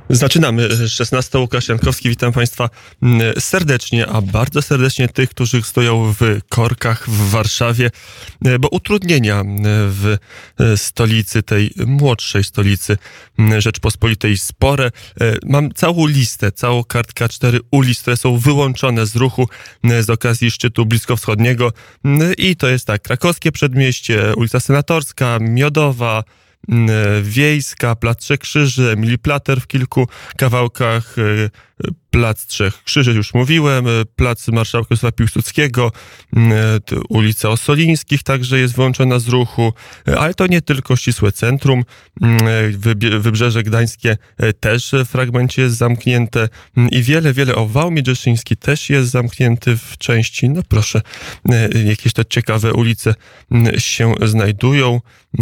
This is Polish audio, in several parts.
Zaczynamy. 16. Łukasz Jankowski, witam Państwa serdecznie, a bardzo serdecznie tych, którzy stoją w korkach w Warszawie, bo utrudnienia w stolicy, tej młodszej stolicy Rzeczpospolitej spore. Mam całą listę, całą kartkę A4 ulic, które są wyłączone z ruchu z okazji szczytu bliskowschodniego i to jest tak: Krakowskie Przedmieście, ulica Senatorska, Miodowa, Wiejska, Plac Trzech Krzyży, Emilii Plater w kilku kawałkach, Plac Trzech Krzyży, już mówiłem, Plac Marszałka Józefa Piłsudskiego, ulica Ossolińskich także jest wyłączona z ruchu, ale to nie tylko ścisłe centrum, Wybrzeże Gdańskie też w fragmencie jest zamknięte i wiele, Wał Mierzeszyński też jest zamknięty w części. No proszę, jakieś te ciekawe ulice się znajdują.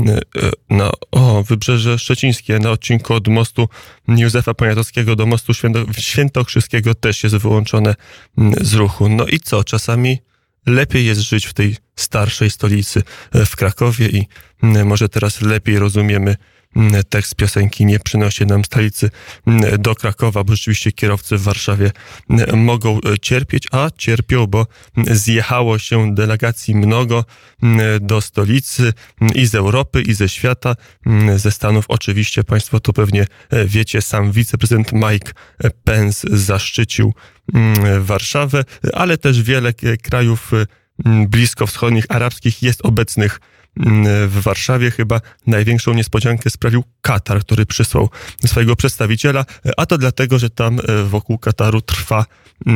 Wybrzeże Szczecińskie na odcinku od mostu Józefa Poniatowskiego do mostu Świętokrzyskiego też jest wyłączone z ruchu. No i co? Czasami lepiej jest żyć w tej starszej stolicy, w Krakowie, i może teraz lepiej rozumiemy tekst piosenki "Nie przynosi nam stolicy do Krakowa", bo rzeczywiście kierowcy w Warszawie mogą cierpieć, a cierpią, bo zjechało się delegacji mnogo do stolicy i z Europy, i ze świata, ze Stanów. Oczywiście Państwo to pewnie wiecie, sam wiceprezydent Mike Pence zaszczycił Warszawę, ale też wiele krajów bliskowschodnich, arabskich jest obecnych w Warszawie. Chyba największą niespodziankę sprawił Katar, który przysłał swojego przedstawiciela, a to dlatego, że tam wokół Kataru trwa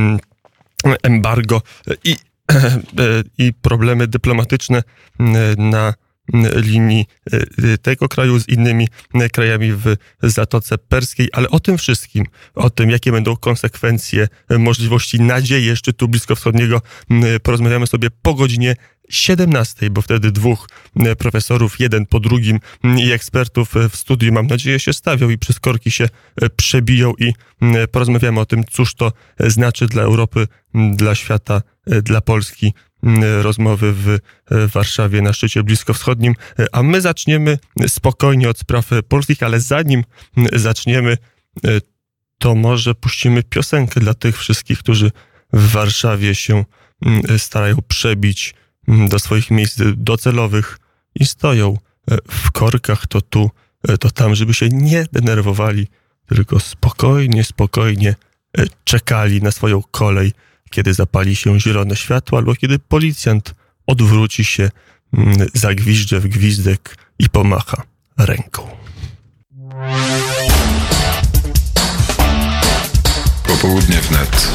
embargo i problemy dyplomatyczne na linii tego kraju z innymi krajami w Zatoce Perskiej, ale o tym wszystkim, o tym, jakie będą konsekwencje, możliwości, nadzieje szczytu bliskowschodniego, porozmawiamy sobie po godzinie 17, bo wtedy dwóch profesorów, jeden po drugim, i ekspertów w studiu, mam nadzieję, się stawią i przez korki się przebiją i porozmawiamy o tym, cóż to znaczy dla Europy, dla świata, dla Polski, rozmowy w Warszawie na szczycie bliskowschodnim. A my zaczniemy spokojnie od spraw polskich, ale zanim zaczniemy, to może puścimy piosenkę dla tych wszystkich, którzy w Warszawie się starają przebić do swoich miejsc docelowych i stoją w korkach, to tu, to tam, żeby się nie denerwowali, tylko spokojnie czekali na swoją kolej, kiedy zapali się zielone światło, albo kiedy policjant odwróci się, zagwizdże w gwizdek i pomacha ręką. Popołudnie wnet.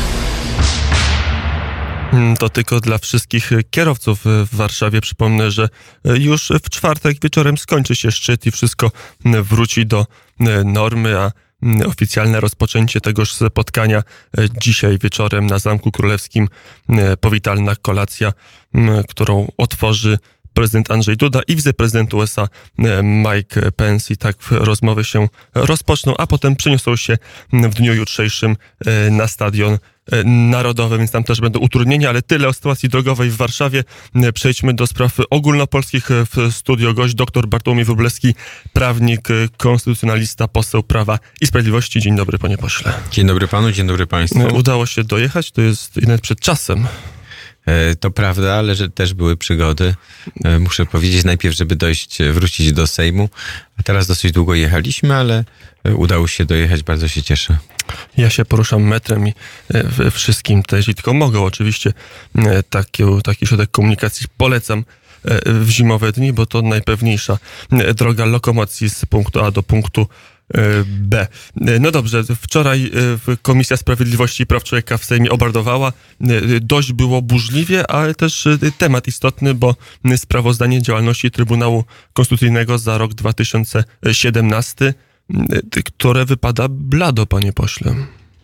To tylko dla wszystkich kierowców w Warszawie. Przypomnę, że już w czwartek wieczorem skończy się szczyt i wszystko wróci do normy, a oficjalne rozpoczęcie tegoż spotkania dzisiaj wieczorem na Zamku Królewskim. Powitalna kolacja, którą otworzy prezydent Andrzej Duda i wiceprezydent USA Mike Pence. I tak rozmowy się rozpoczną, a potem przeniosą się w dniu jutrzejszym na Stadion Narodowy, więc tam też będą utrudnienia, ale tyle o sytuacji drogowej w Warszawie. Przejdźmy do spraw ogólnopolskich. W studio gość dr Bartłomiej Wróblewski, prawnik, konstytucjonalista, poseł Prawa i Sprawiedliwości. Dzień dobry, panie pośle. Dzień dobry panu, dzień dobry państwu. Udało się dojechać, to jest jednak przed czasem. To prawda, ale że też były przygody. Muszę powiedzieć najpierw, żeby wrócić do Sejmu. A teraz dosyć długo jechaliśmy, ale udało się dojechać, bardzo się cieszę. Ja się poruszam metrem i wszystkim też, i tylko mogę oczywiście taki środek komunikacji polecam w zimowe dni, bo to najpewniejsza droga lokomocji z punktu A do punktu B. No dobrze, wczoraj Komisja Sprawiedliwości i Praw Człowieka w Sejmie obradowała. Dość było burzliwie, ale też temat istotny, bo sprawozdanie działalności Trybunału Konstytucyjnego za rok 2017, które wypada blado, panie pośle.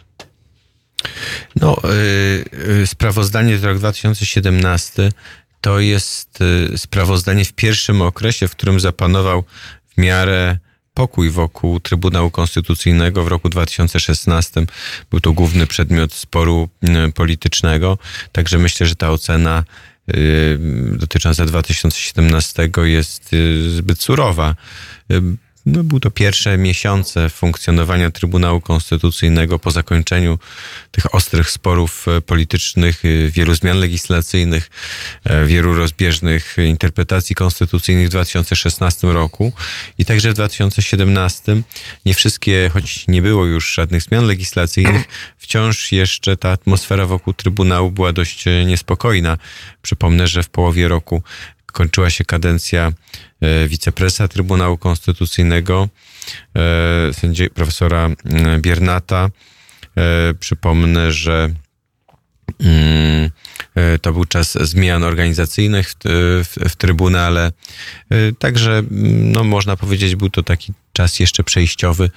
Sprawozdanie za rok 2017 to jest sprawozdanie w pierwszym okresie, w którym zapanował w miarę pokój wokół Trybunału Konstytucyjnego w roku 2016. Był to główny przedmiot sporu politycznego. Także myślę, że ta ocena dotycząca 2017 jest zbyt surowa. Był to pierwsze miesiące funkcjonowania Trybunału Konstytucyjnego po zakończeniu tych ostrych sporów politycznych, wielu zmian legislacyjnych, wielu rozbieżnych interpretacji konstytucyjnych w 2016 roku i także w 2017. Nie wszystkie, choć nie było już żadnych zmian legislacyjnych, wciąż jeszcze ta atmosfera wokół Trybunału była dość niespokojna. Przypomnę, że w połowie roku kończyła się kadencja wiceprezesa Trybunału Konstytucyjnego, profesora Biernata. Przypomnę, że to był czas zmian organizacyjnych w Trybunale. Także, można powiedzieć, był to taki czas jeszcze przejściowy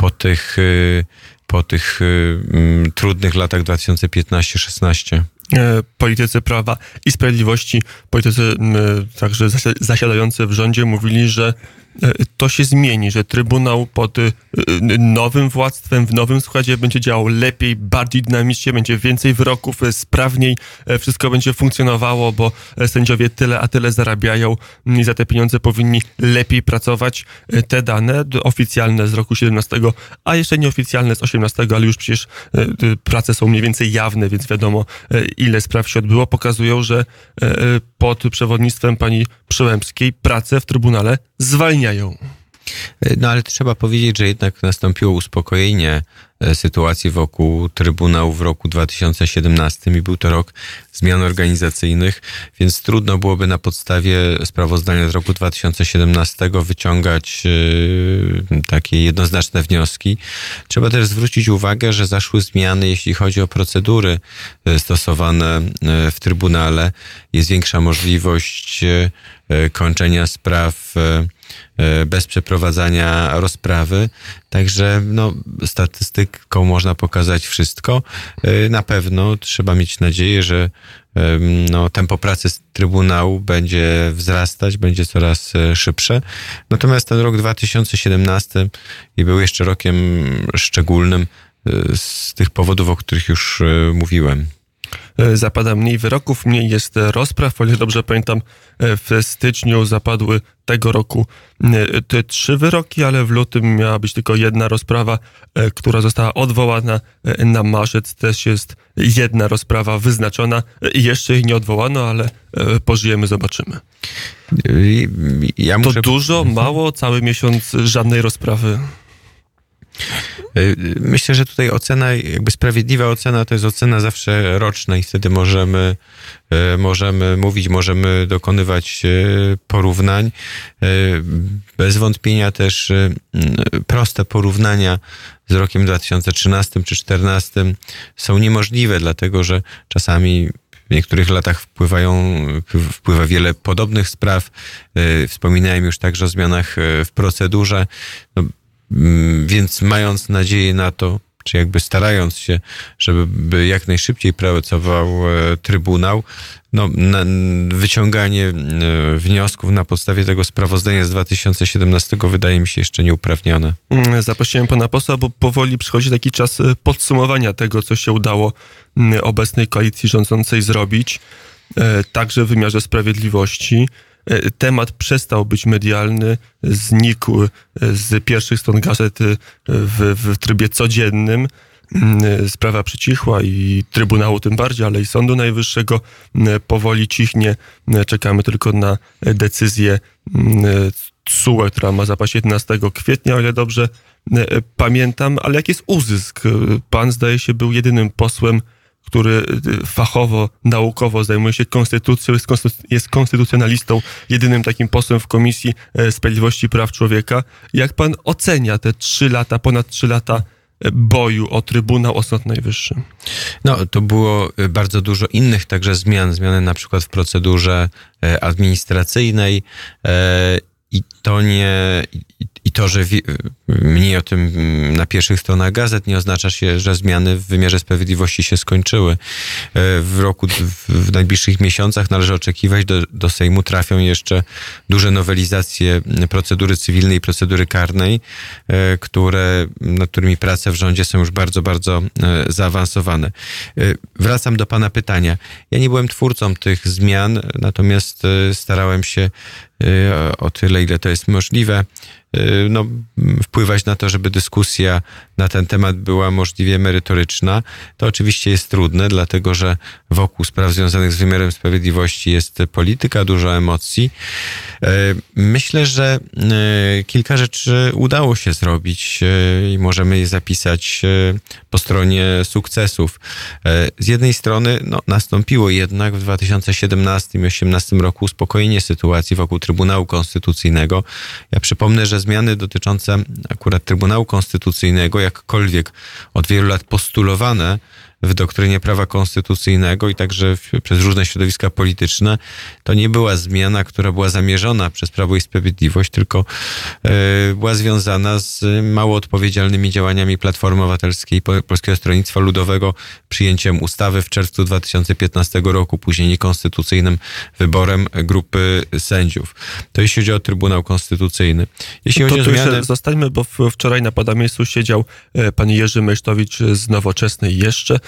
po tych trudnych latach 2015-16. Politycy Prawa i Sprawiedliwości, politycy także zasiadający w rządzie mówili, że to się zmieni, że Trybunał pod nowym władztwem, w nowym składzie będzie działał lepiej, bardziej dynamicznie, będzie więcej wyroków, sprawniej wszystko będzie funkcjonowało, bo sędziowie tyle a tyle zarabiają i za te pieniądze powinni lepiej pracować. Te dane oficjalne z roku 17, a jeszcze nieoficjalne z 18, ale już przecież prace są mniej więcej jawne, więc wiadomo, ile spraw się odbyło, pokazują, że pod przewodnictwem pani Przyłębskiej prace w Trybunale zwalniają. Ale trzeba powiedzieć, że jednak nastąpiło uspokojenie sytuacji wokół Trybunału w roku 2017 i był to rok zmian organizacyjnych, więc trudno byłoby na podstawie sprawozdania z roku 2017 wyciągać takie jednoznaczne wnioski. Trzeba też zwrócić uwagę, że zaszły zmiany, jeśli chodzi o procedury stosowane w Trybunale. Jest większa możliwość kończenia spraw bez przeprowadzania rozprawy. Także statystyką można pokazać wszystko. Na pewno trzeba mieć nadzieję, że tempo pracy Trybunału będzie wzrastać, będzie coraz szybsze. Natomiast ten rok 2017 był jeszcze rokiem szczególnym z tych powodów, o których już mówiłem. Zapada mniej wyroków, mniej jest rozpraw. O ile dobrze pamiętam, w styczniu zapadły tego roku 3 wyroki, ale w lutym miała być tylko jedna rozprawa, która została odwołana. Na marzec też jest jedna rozprawa wyznaczona. Jeszcze jej nie odwołano, ale pożyjemy, zobaczymy. To dużo, mało, cały miesiąc żadnej rozprawy. Myślę, że tutaj ocena, sprawiedliwa ocena, to jest ocena zawsze roczna i wtedy możemy mówić, możemy dokonywać porównań. Bez wątpienia też proste porównania z rokiem 2013 czy 2014 są niemożliwe, dlatego że czasami w niektórych latach wpływa wiele podobnych spraw. Wspominałem już także o zmianach w procedurze. Więc mając nadzieję na to, czy starając się, żeby jak najszybciej pracował Trybunał, wyciąganie wniosków na podstawie tego sprawozdania z 2017 wydaje mi się jeszcze nieuprawnione. Zaprosiłem pana posła, bo powoli przychodzi taki czas podsumowania tego, co się udało obecnej koalicji rządzącej zrobić, także w wymiarze sprawiedliwości. Temat przestał być medialny, znikł z pierwszych stron gazet w trybie codziennym. Sprawa przycichła i Trybunału tym bardziej, ale i Sądu Najwyższego powoli cichnie. Czekamy tylko na decyzję TSUE, która ma zapaść 11 kwietnia, o ile dobrze pamiętam. Ale jaki jest uzysk? Pan, zdaje się, był jedynym posłem, który fachowo, naukowo zajmuje się konstytucją, jest konstytucjonalistą, jedynym takim posłem w Komisji Sprawiedliwości i Praw Człowieka. Jak pan ocenia te 3 lata, ponad 3 lata boju o Trybunał, o Sąd Najwyższy? To było bardzo dużo innych także zmiany na przykład w procedurze administracyjnej i to, że mniej o tym na pierwszych stronach gazet, nie oznacza się, że zmiany w wymiarze sprawiedliwości się skończyły. W najbliższych miesiącach należy oczekiwać, do Sejmu trafią jeszcze duże nowelizacje procedury cywilnej i procedury karnej, nad którymi prace w rządzie są już bardzo, bardzo zaawansowane. Wracam do pana pytania. Ja nie byłem twórcą tych zmian, natomiast starałem się o tyle, ile to jest możliwe, wpływać na to, żeby dyskusja na ten temat była możliwie merytoryczna. To oczywiście jest trudne, dlatego że wokół spraw związanych z wymiarem sprawiedliwości jest polityka, dużo emocji. Myślę, że kilka rzeczy udało się zrobić i możemy je zapisać po stronie sukcesów. Z jednej strony nastąpiło jednak w 2017 i 2018 roku uspokojenie sytuacji wokół Trybunału Konstytucyjnego. Ja przypomnę, że zmiany dotyczące akurat Trybunału Konstytucyjnego, jakkolwiek od wielu lat postulowane w doktrynie prawa konstytucyjnego i także przez różne środowiska polityczne, to nie była zmiana, która była zamierzona przez Prawo i Sprawiedliwość, tylko była związana z mało odpowiedzialnymi działaniami Platformy Obywatelskiej i Polskiego Stronnictwa Ludowego, przyjęciem ustawy w czerwcu 2015 roku, później niekonstytucyjnym wyborem grupy sędziów. To jeśli chodzi o Trybunał Konstytucyjny. Jeśli chodzi o zmiany... Zostańmy, bo wczoraj na pana miejscu siedział pan Jerzy Meysztowicz z Nowoczesnej jeszcze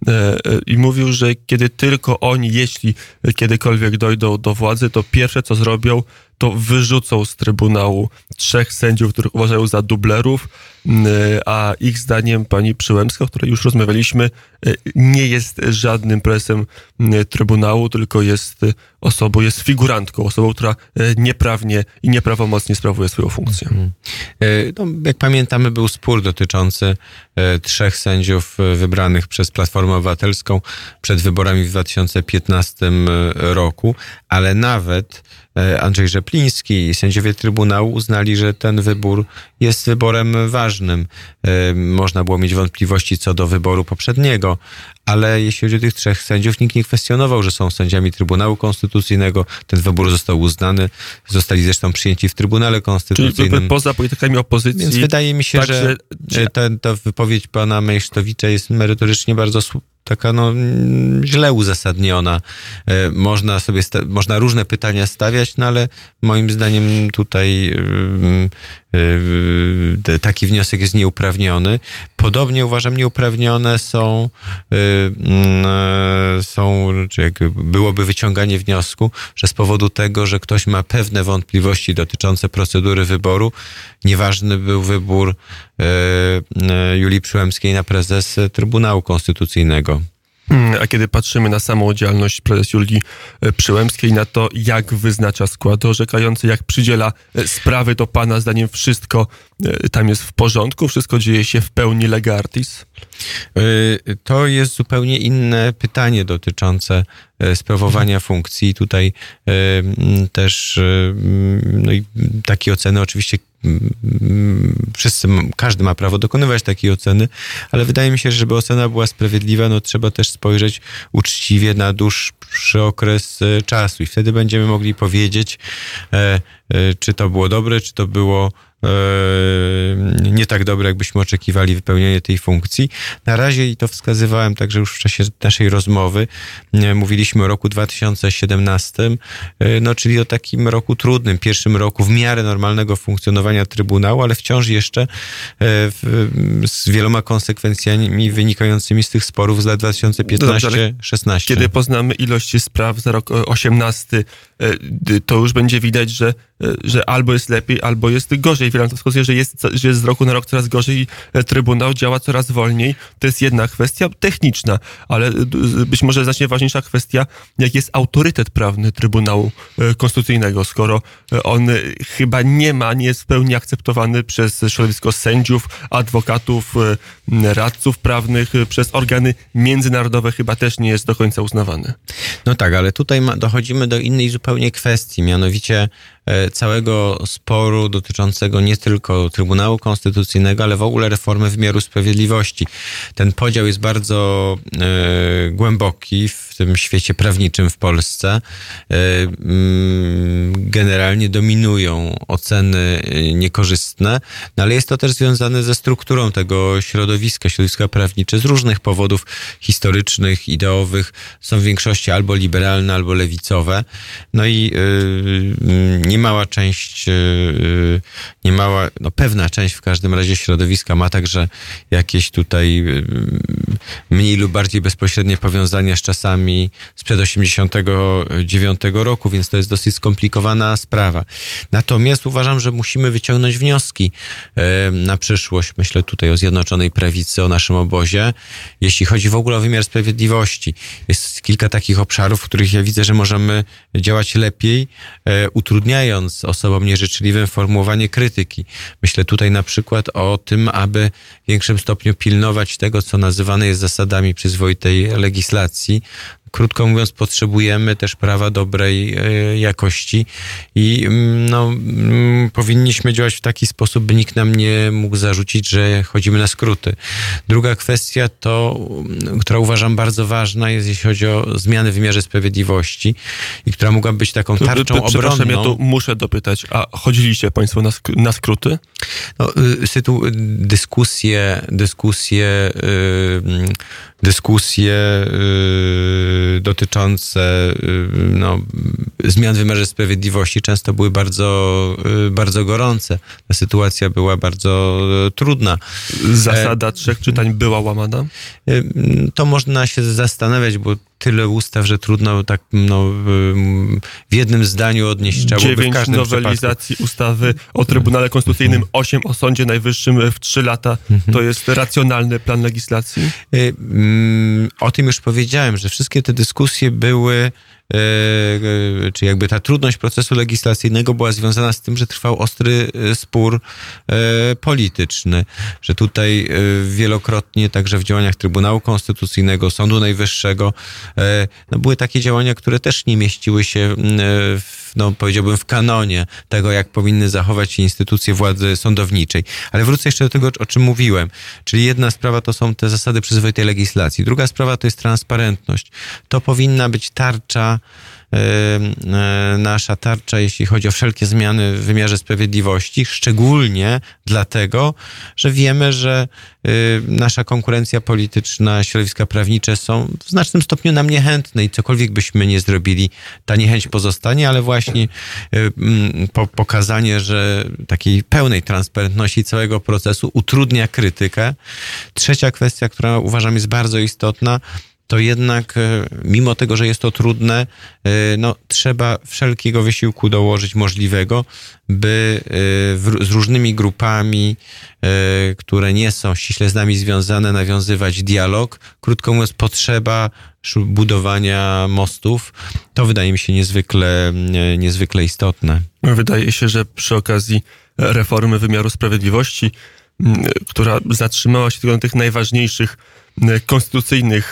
i mówił, że kiedy tylko oni, jeśli kiedykolwiek dojdą do władzy, to pierwsze co zrobią, to wyrzucą z Trybunału 3 sędziów, których uważają za dublerów, a ich zdaniem pani Przyłębska, o której już rozmawialiśmy, nie jest żadnym prezesem Trybunału, tylko jest figurantką, osobą, która nieprawnie i nieprawomocnie sprawuje swoją funkcję. Jak pamiętamy, był spór dotyczący 3 sędziów wybranych przez Platformę Obywatelską przed wyborami w 2015 roku, ale nawet Andrzej Rzepliński i sędziowie Trybunału uznali, że ten wybór jest wyborem ważnym. Można było mieć wątpliwości co do wyboru poprzedniego, ale jeśli chodzi o tych 3 sędziów, nikt nie kwestionował, że są sędziami Trybunału Konstytucyjnego. Ten wybór został uznany, zostali zresztą przyjęci w Trybunale Konstytucyjnym. Czyli poza politykami opozycji... Więc wydaje mi się, że ta wypowiedź pana Meysztowicza jest merytorycznie bardzo taka źle uzasadniona. Można różne pytania stawiać, ale moim zdaniem tutaj taki wniosek jest nieuprawniony. Podobnie uważam, nieuprawnione byłoby wyciąganie wniosku, że z powodu tego, że ktoś ma pewne wątpliwości dotyczące procedury wyboru, nieważny był wybór Julii Przyłębskiej na prezes Trybunału Konstytucyjnego. A kiedy patrzymy na samą działalność prezes Julii Przyłębskiej, na to, jak wyznacza skład orzekający, jak przydziela sprawy, to pana zdaniem wszystko tam jest w porządku? Wszystko dzieje się w pełni lega artis? To jest zupełnie inne pytanie dotyczące sprawowania funkcji. Tutaj też i takie oceny oczywiście każdy ma prawo dokonywać takiej oceny, ale wydaje mi się, że żeby ocena była sprawiedliwa, trzeba też spojrzeć uczciwie na dłuższy okres czasu i wtedy będziemy mogli powiedzieć, czy to było dobre, czy to było nie tak dobre, jakbyśmy oczekiwali wypełnienie tej funkcji. Na razie, i to wskazywałem także już w czasie naszej rozmowy, mówiliśmy o roku 2017, czyli o takim roku trudnym, pierwszym roku w miarę normalnego funkcjonowania Trybunału, ale wciąż jeszcze z wieloma konsekwencjami wynikającymi z tych sporów z lat 2015-16. Kiedy poznamy ilość spraw za rok 2018, to już będzie widać, że albo jest lepiej, albo jest gorzej. Wiele to wskazuje, że jest z roku na rok coraz gorzej i Trybunał działa coraz wolniej. To jest jedna kwestia techniczna, ale być może znacznie ważniejsza kwestia, jak jest autorytet prawny Trybunału Konstytucyjnego, skoro on chyba nie jest w pełni akceptowany przez środowisko sędziów, adwokatów, radców prawnych, przez organy międzynarodowe chyba też nie jest do końca uznawany. No tak, ale tutaj dochodzimy do innej zupełnie kwestii, mianowicie całego sporu dotyczącego nie tylko Trybunału Konstytucyjnego, ale w ogóle reformy wymiaru sprawiedliwości. Ten podział jest bardzo głęboki w tym świecie prawniczym w Polsce. Generalnie dominują oceny niekorzystne, no ale jest to też związane ze strukturą tego środowiska prawnicze z różnych powodów historycznych, ideowych. Są w większości albo liberalne, albo lewicowe. No i pewna część w każdym razie środowiska ma także jakieś tutaj mniej lub bardziej bezpośrednie powiązania z czasami sprzed 1989 roku, więc to jest dosyć skomplikowana sprawa. Natomiast uważam, że musimy wyciągnąć wnioski na przyszłość. Myślę tutaj o Zjednoczonej Prawicy, o naszym obozie. Jeśli chodzi w ogóle o wymiar sprawiedliwości, jest kilka takich obszarów, w których ja widzę, że możemy działać lepiej, utrudniając osobom nieżyczliwym formułowanie krytyki. Myślę tutaj na przykład o tym, aby w większym stopniu pilnować tego, co nazywane jest zasadami przyzwoitej legislacji. Krótko mówiąc, potrzebujemy też prawa dobrej jakości i powinniśmy działać w taki sposób, by nikt nam nie mógł zarzucić, że chodzimy na skróty. Druga kwestia która uważam bardzo ważna, jest jeśli chodzi o zmiany w wymiarze sprawiedliwości i która mogłaby być taką tarczą obronną. Przepraszam, ja tu muszę dopytać, a chodziliście państwo na skróty? Dyskusje dotyczące zmian w wymiarze sprawiedliwości często były bardzo, bardzo gorące. Ta sytuacja była bardzo trudna. Zasada 3 czytań była łamana? To można się zastanawiać, bo tyle ustaw, że trudno tak w jednym zdaniu odnieść chciałoby 9 w każdym nowelizacji przypadku. ustawy o Trybunale Konstytucyjnym, 8 o Sądzie Najwyższym w 3 lata. To jest racjonalny plan legislacji? O tym już powiedziałem, że wszystkie te dyskusje były, czy jakby ta trudność procesu legislacyjnego była związana z tym, że trwał ostry spór polityczny, że tutaj wielokrotnie także w działaniach Trybunału Konstytucyjnego, Sądu Najwyższego były takie działania, które też nie mieściły się powiedziałbym w kanonie tego, jak powinny zachować się instytucje władzy sądowniczej. Ale wrócę jeszcze do tego, o czym mówiłem. Czyli jedna sprawa to są te zasady przyzwoitej legislacji. Druga sprawa to jest transparentność. To powinna być nasza tarcza, jeśli chodzi o wszelkie zmiany w wymiarze sprawiedliwości, szczególnie dlatego, że wiemy, że nasza konkurencja polityczna, środowiska prawnicze są w znacznym stopniu nam niechętne i cokolwiek byśmy nie zrobili, ta niechęć pozostanie, ale właśnie pokazanie, że takiej pełnej transparentności całego procesu utrudnia krytykę. Trzecia kwestia, która uważam jest bardzo istotna, to jednak mimo tego, że jest to trudne, trzeba wszelkiego wysiłku dołożyć możliwego, by z różnymi grupami, które nie są ściśle z nami związane, nawiązywać dialog. Krótko mówiąc, potrzeba budowania mostów. To wydaje mi się niezwykle istotne. Wydaje się, że przy okazji reformy wymiaru sprawiedliwości, która zatrzymała się tylko na tych najważniejszych konstytucyjnych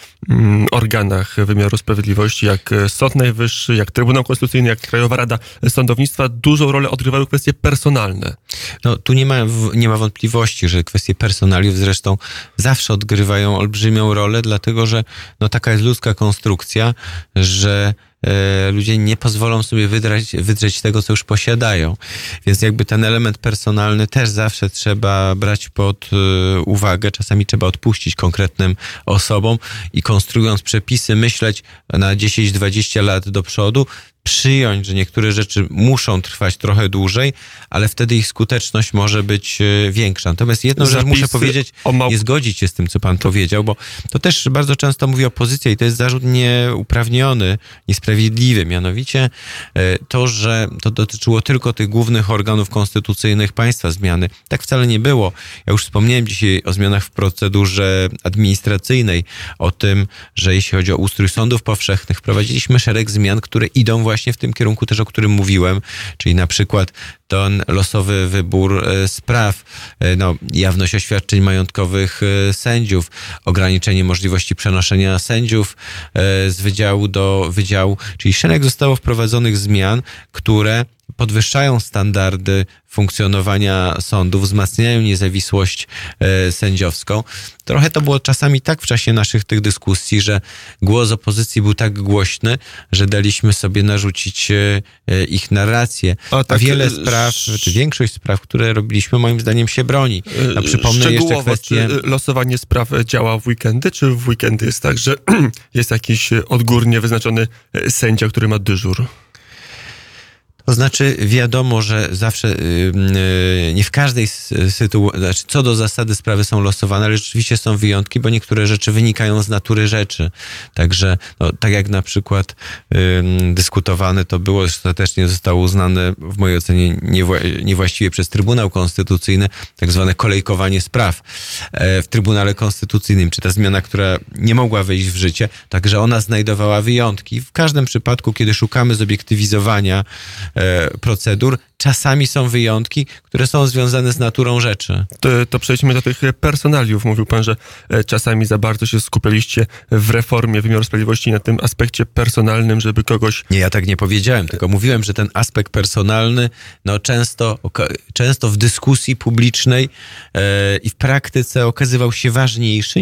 organach wymiaru sprawiedliwości, jak Sąd Najwyższy, jak Trybunał Konstytucyjny, jak Krajowa Rada Sądownictwa, dużą rolę odgrywały kwestie personalne. Tu nie ma wątpliwości, że kwestie personaliów zresztą zawsze odgrywają olbrzymią rolę, dlatego że taka jest ludzka konstrukcja, że ludzie nie pozwolą sobie wydrzeć tego, co już posiadają. Więc jakby ten element personalny też zawsze trzeba brać pod uwagę. Czasami trzeba odpuścić konkretnym osobom i konstruując przepisy, myśleć na 10-20 lat do przodu, przyjąć, że niektóre rzeczy muszą trwać trochę dłużej, ale wtedy ich skuteczność może być większa. Natomiast jedną rzecz muszę powiedzieć, nie zgodzić się z tym, co pan powiedział, bo to też bardzo często mówi opozycja i to jest zarzut nieuprawniony, niesprawiedliwy. Mianowicie to, że to dotyczyło tylko tych głównych organów konstytucyjnych państwa zmiany. Tak wcale nie było. Ja już wspomniałem dzisiaj o zmianach w procedurze administracyjnej, o tym, że jeśli chodzi o ustrój sądów powszechnych, wprowadziliśmy szereg zmian, które idą właśnie w tym kierunku też, o którym mówiłem, czyli na przykład ten losowy wybór spraw, jawność oświadczeń majątkowych sędziów, ograniczenie możliwości przenoszenia sędziów z wydziału do wydziału, czyli szereg zostało wprowadzonych zmian, które podwyższają standardy funkcjonowania sądów, wzmacniają niezawisłość sędziowską. Trochę to było czasami tak w czasie naszych tych dyskusji, że głos opozycji był tak głośny, że daliśmy sobie narzucić ich narrację. A wiele spraw, czy większość spraw, które robiliśmy, moim zdaniem się broni. A przypomnę jeszcze kwestię... Czy losowanie spraw działa w weekendy, czy w weekendy jest tak, że jest jakiś odgórnie wyznaczony sędzia, który ma dyżur? To znaczy wiadomo, że zawsze nie w każdej sytuacji, znaczy co do zasady sprawy są losowane, ale rzeczywiście są wyjątki, bo niektóre rzeczy wynikają z natury rzeczy. Także tak jak na przykład dyskutowane to było, ostatecznie zostało uznane w mojej ocenie niewłaściwie przez Trybunał Konstytucyjny, tak zwane kolejkowanie spraw w Trybunale Konstytucyjnym, czy ta zmiana, która nie mogła wejść w życie, także ona znajdowała wyjątki. W każdym przypadku, kiedy szukamy zobiektywizowania procedur, czasami są wyjątki, które są związane z naturą rzeczy. To przejdźmy do tych personaliów. Mówił pan, że czasami za bardzo się skupialiście w reformie wymiaru sprawiedliwości na tym aspekcie personalnym, żeby kogoś... Nie, ja tak nie powiedziałem, tylko mówiłem, że ten aspekt personalny często w dyskusji publicznej i w praktyce okazywał się ważniejszy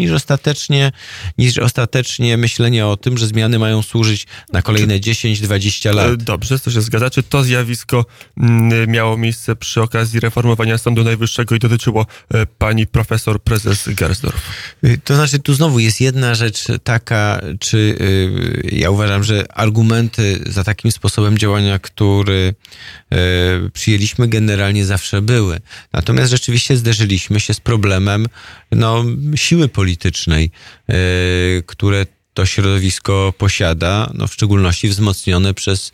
niż ostatecznie myślenie o tym, że zmiany mają służyć na kolejne 10-20 lat. Dobrze, to się zgadza. Czy to zjawisko miało miejsce przy okazji reformowania Sądu Najwyższego i dotyczyło pani profesor prezes Gersdorf? To znaczy, tu znowu jest jedna rzecz taka, czy ja uważam, że argumenty za takim sposobem działania, który przyjęliśmy, generalnie zawsze były. Natomiast rzeczywiście zderzyliśmy się z problemem siły politycznej, które to środowisko posiada, w szczególności wzmocnione przez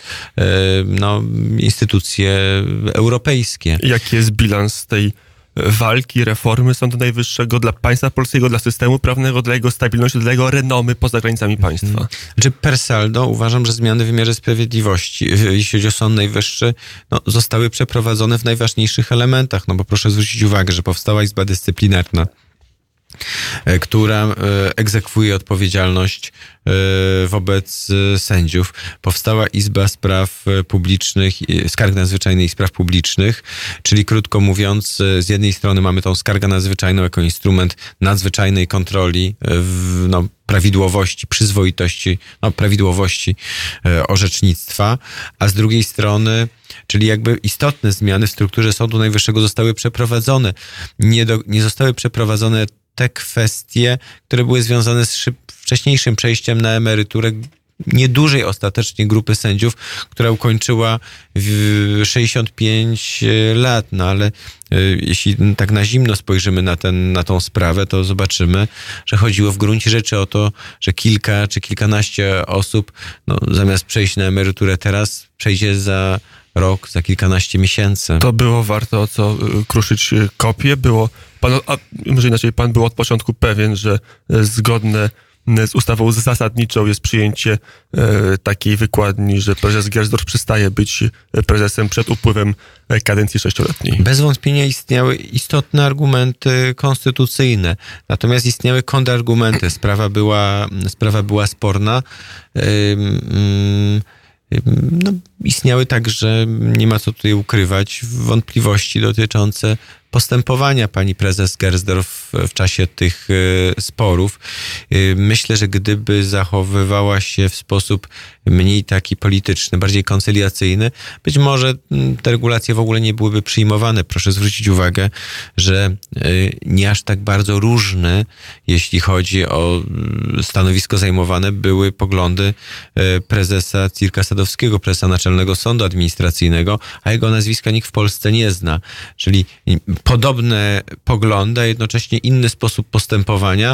instytucje europejskie. Jaki jest bilans tej walki, reformy Sądu Najwyższego dla państwa polskiego, dla systemu prawnego, dla jego stabilności, dla jego renomy poza granicami państwa? Per saldo uważam, że zmiany w wymiarze sprawiedliwości, jeśli chodzi o Sąd Najwyższy, zostały przeprowadzone w najważniejszych elementach, bo proszę zwrócić uwagę, że powstała Izba Dyscyplinarna, która egzekwuje odpowiedzialność wobec sędziów. Powstała Izba Spraw Publicznych, Skarg Nadzwyczajnych i Spraw Publicznych, czyli krótko mówiąc, z jednej strony mamy tą skargę nadzwyczajną jako instrument nadzwyczajnej kontroli prawidłowości, przyzwoitości, prawidłowości orzecznictwa, a z drugiej strony, czyli jakby istotne zmiany w strukturze Sądu Najwyższego zostały przeprowadzone. Nie zostały przeprowadzone te kwestie, które były związane z wcześniejszym przejściem na emeryturę niedużej ostatecznie grupy sędziów, która ukończyła 65 lat. Ale jeśli tak na zimno spojrzymy na tą sprawę, to zobaczymy, że chodziło w gruncie rzeczy o to, że kilka czy kilkanaście osób zamiast przejść na emeryturę teraz, przejdzie za rok, za kilkanaście miesięcy. To było warto o co kruszyć kopię? Może inaczej, pan był od początku pewien, że zgodne z ustawą zasadniczą jest przyjęcie takiej wykładni, że prezes Gersdorf przestaje być prezesem przed upływem kadencji 6-letniej. Bez wątpienia istniały istotne argumenty konstytucyjne, natomiast istniały kontrargumenty. Sprawa była sporna. Istniały także, nie ma co tutaj ukrywać, wątpliwości dotyczące postępowania pani prezes Gersdorf w czasie tych sporów. Myślę, że gdyby zachowywała się w sposób mniej taki polityczny, bardziej koncyliacyjny, być może te regulacje w ogóle nie byłyby przyjmowane. Proszę zwrócić uwagę, że nie aż tak bardzo różne, jeśli chodzi o stanowisko zajmowane, były poglądy prezesa Cyrka Sadowskiego, prezesa Naczelnego Sądu Administracyjnego, a jego nazwiska nikt w Polsce nie zna. Czyli podobne poglądy, a jednocześnie inny sposób postępowania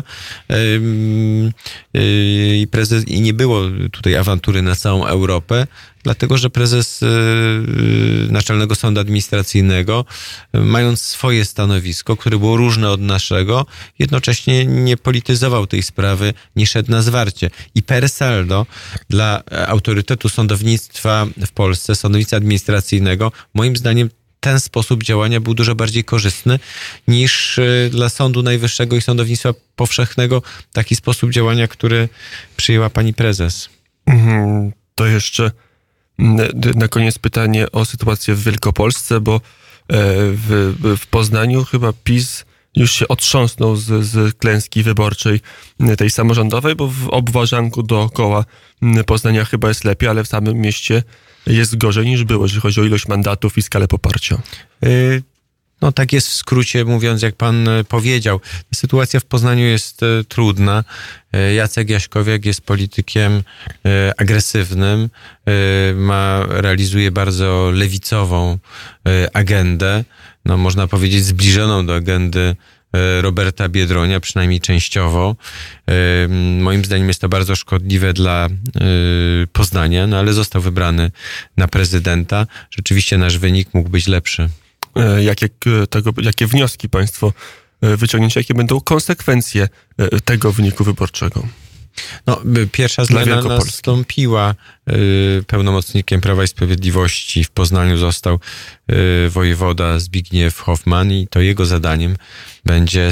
i nie było tutaj awantury na całą Europę, dlatego że prezes Naczelnego Sądu Administracyjnego, mając swoje stanowisko, które było różne od naszego, jednocześnie nie polityzował tej sprawy, nie szedł na zwarcie. I per saldo dla autorytetu sądownictwa w Polsce, sądownictwa administracyjnego, moim zdaniem ten sposób działania był dużo bardziej korzystny niż dla Sądu Najwyższego i Sądownictwa Powszechnego taki sposób działania, który przyjęła pani prezes. To jeszcze na koniec pytanie o sytuację w Wielkopolsce, bo w Poznaniu chyba PiS już się otrząsnął z klęski wyborczej tej samorządowej, bo w obwarzanku dookoła Poznania chyba jest lepiej, ale w samym mieście jest gorzej niż było, jeżeli chodzi o ilość mandatów i skalę poparcia. No tak jest w skrócie mówiąc, jak pan powiedział. Sytuacja w Poznaniu jest trudna. Jacek Jaśkowiak jest politykiem agresywnym, realizuje bardzo lewicową agendę, no można powiedzieć zbliżoną do agendy Roberta Biedronia, przynajmniej częściowo. Moim zdaniem jest to bardzo szkodliwe dla Poznania, no ale został wybrany na prezydenta. Rzeczywiście nasz wynik mógł być lepszy. Jakie wnioski państwo wyciągnięcie, jakie będą konsekwencje tego wyniku wyborczego? No, pierwsza zmiana nastąpiła. Pełnomocnikiem Prawa i Sprawiedliwości w Poznaniu został wojewoda Zbigniew Hoffman i to jego zadaniem będzie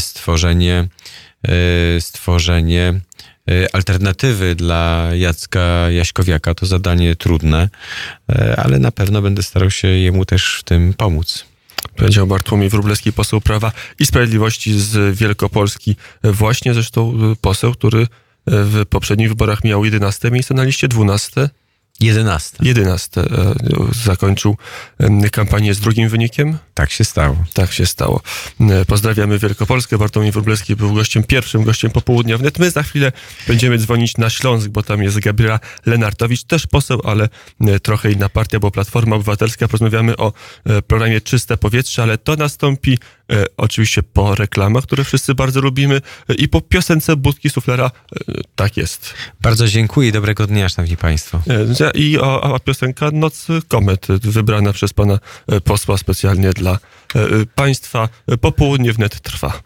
stworzenie alternatywy dla Jacka Jaśkowiaka. To zadanie trudne, ale na pewno będę starał się jemu też w tym pomóc. Powiedział Bartłomiej Wróblewski, poseł Prawa i Sprawiedliwości z Wielkopolski. Właśnie zresztą poseł, który w poprzednich wyborach miał 11 miejsce na liście, 12. 11. Zakończył kampanię z drugim wynikiem? Tak się stało. Tak się stało. Pozdrawiamy Wielkopolskę. Bartłomiej Wróblewski był pierwszym gościem Popołudnia Wnet. My za chwilę będziemy dzwonić na Śląsk, bo tam jest Gabriela Lenartowicz, też poseł, ale trochę inna partia, bo Platforma Obywatelska. Porozmawiamy o programie Czyste Powietrze, ale to nastąpi oczywiście po reklamach, które wszyscy bardzo lubimy i po piosence Budki Suflera. Tak jest. Bardzo dziękuję i dobrego dnia, szanowni państwo. I a piosenka Noc Komet, wybrana przez pana posła specjalnie dla państwa. Popołudnie Wnet trwa.